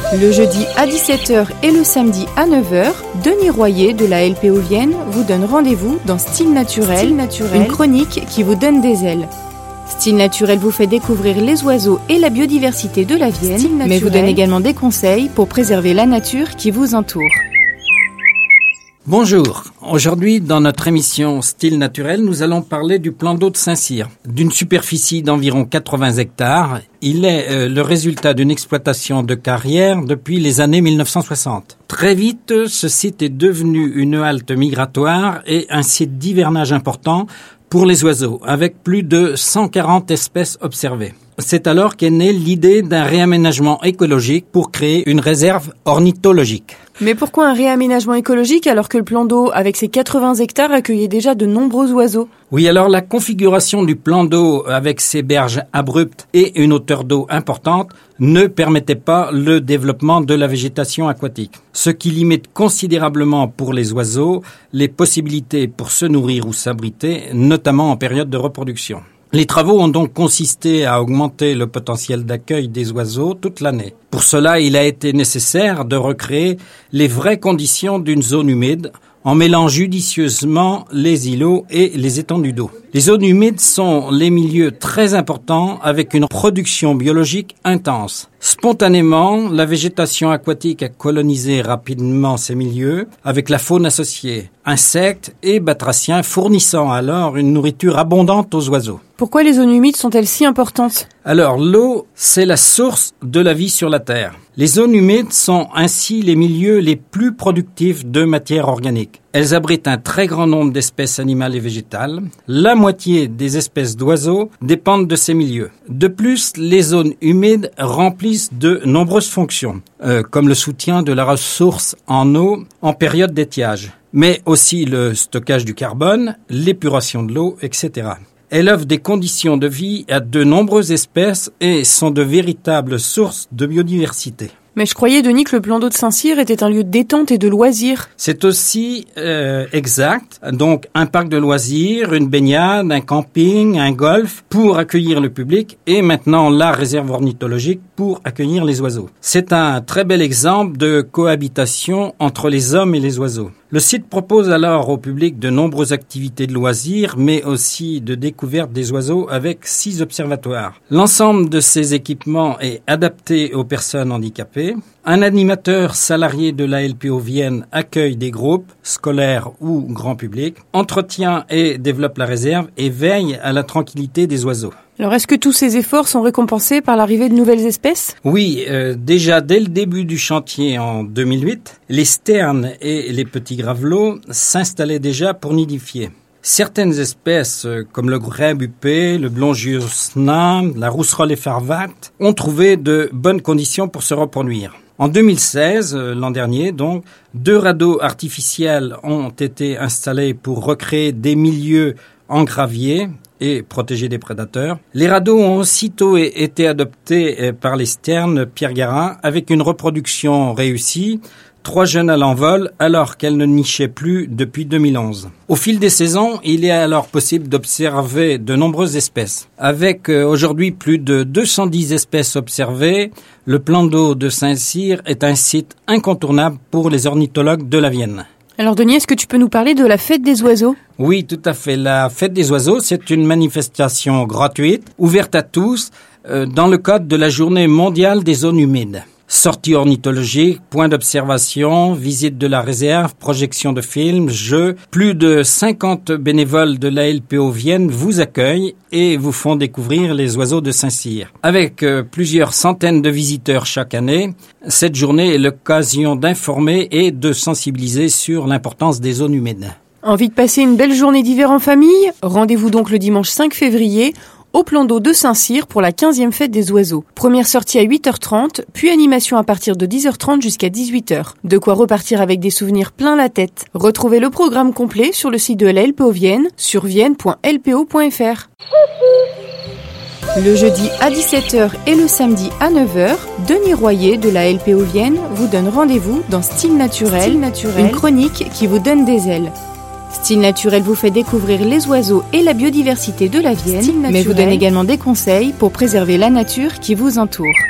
Le jeudi à 17h et le samedi à 9h, Denis Royer de la LPO Vienne vous donne rendez-vous dans Style Naturel, une chronique qui vous donne des ailes. Style Naturel vous fait découvrir les oiseaux et la biodiversité de la Vienne, mais vous donne également des conseils pour préserver la nature qui vous entoure. Bonjour, aujourd'hui dans notre émission Style Naturel, nous allons parler du plan d'eau de Saint-Cyr. D'une superficie d'environ 80 hectares, il est le résultat d'une exploitation de carrière depuis les années 1960. Très vite, ce site est devenu une halte migratoire et un site d'hivernage important pour les oiseaux, avec plus de 140 espèces observées. C'est alors qu'est née l'idée d'un réaménagement écologique pour créer une réserve ornithologique. Mais pourquoi un réaménagement écologique alors que le plan d'eau, avec ses 80 hectares, accueillait déjà de nombreux oiseaux ? Oui, alors la configuration du plan d'eau avec ses berges abruptes et une hauteur d'eau importante ne permettait pas le développement de la végétation aquatique, ce qui limite considérablement pour les oiseaux les possibilités pour se nourrir ou s'abriter, notamment en période de reproduction. Les travaux ont donc consisté à augmenter le potentiel d'accueil des oiseaux toute l'année. Pour cela, il a été nécessaire de recréer les vraies conditions d'une zone humide en mêlant judicieusement les îlots et les étendues d'eau. Les zones humides sont les milieux très importants avec une production biologique intense. Spontanément, la végétation aquatique a colonisé rapidement ces milieux avec la faune associée, insectes et batraciens fournissant alors une nourriture abondante aux oiseaux. Pourquoi les zones humides sont-elles si importantes ? Alors, l'eau, c'est la source de la vie sur la Terre. Les zones humides sont ainsi les milieux les plus productifs de matière organique. Elles abritent un très grand nombre d'espèces animales et végétales. La moitié des espèces d'oiseaux dépendent de ces milieux. De plus, les zones humides remplissent de nombreuses fonctions, comme le soutien de la ressource en eau en période d'étiage, mais aussi le stockage du carbone, l'épuration de l'eau, etc. Elles offrent des conditions de vie à de nombreuses espèces et sont de véritables sources de biodiversité. Mais je croyais, Denis, que le plan d'eau de Saint-Cyr était un lieu de détente et de loisirs. C'est aussi exact. Donc, un parc de loisirs, une baignade, un camping, un golf pour accueillir le public et maintenant la réserve ornithologique pour accueillir les oiseaux. C'est un très bel exemple de cohabitation entre les hommes et les oiseaux. Le site propose alors au public de nombreuses activités de loisirs, mais aussi de découverte des oiseaux avec 6 observatoires. L'ensemble de ces équipements est adapté aux personnes handicapées. Un animateur salarié de la LPO Vienne accueille des groupes, scolaires ou grand public, entretient et développe la réserve et veille à la tranquillité des oiseaux. Alors, est-ce que tous ces efforts sont récompensés par l'arrivée de nouvelles espèces ? Oui, déjà dès le début du chantier en 2008, les sternes et les petits gravelots s'installaient déjà pour nidifier. Certaines espèces, comme le grèbe huppé, le blongius nain, la rousserolle effarvate, ont trouvé de bonnes conditions pour se reproduire. En 2016, l'an dernier donc, 2 radeaux artificiels ont été installés pour recréer des milieux en gravier et protéger des prédateurs. Les radeaux ont aussitôt été adoptés par les sternes Pierre Garin avec une reproduction réussie, 3 jeunes à l'envol alors qu'elles ne nichaient plus depuis 2011. Au fil des saisons, il est alors possible d'observer de nombreuses espèces. Avec aujourd'hui plus de 210 espèces observées, le plan d'eau de Saint-Cyr est un site incontournable pour les ornithologues de la Vienne. Alors Denis, est-ce que tu peux nous parler de la fête des oiseaux ? Oui, tout à fait. La fête des oiseaux, c'est une manifestation gratuite, ouverte à tous, dans le cadre de la journée mondiale des zones humides. Sorties ornithologiques, points d'observation, visite de la réserve, projection de films, jeux. Plus de 50 bénévoles de la LPO Vienne vous accueillent et vous font découvrir les oiseaux de Saint-Cyr. Avec plusieurs centaines de visiteurs chaque année, cette journée est l'occasion d'informer et de sensibiliser sur l'importance des zones humides. Envie de passer une belle journée d'hiver en famille ? Rendez-vous donc le dimanche 5 février au plan d'eau de Saint-Cyr pour la 15e fête des oiseaux. Première sortie à 8h30, puis animation à partir de 10h30 jusqu'à 18h. De quoi repartir avec des souvenirs plein la tête. Retrouvez le programme complet sur le site de la LPO Vienne sur vienne.lpo.fr. Le jeudi à 17h et le samedi à 9h, Denis Royer de la LPO Vienne vous donne rendez-vous dans Style Naturel, une chronique qui vous donne des ailes. Style Naturel vous fait découvrir les oiseaux et la biodiversité de la Vienne, mais vous donne également des conseils pour préserver la nature qui vous entoure.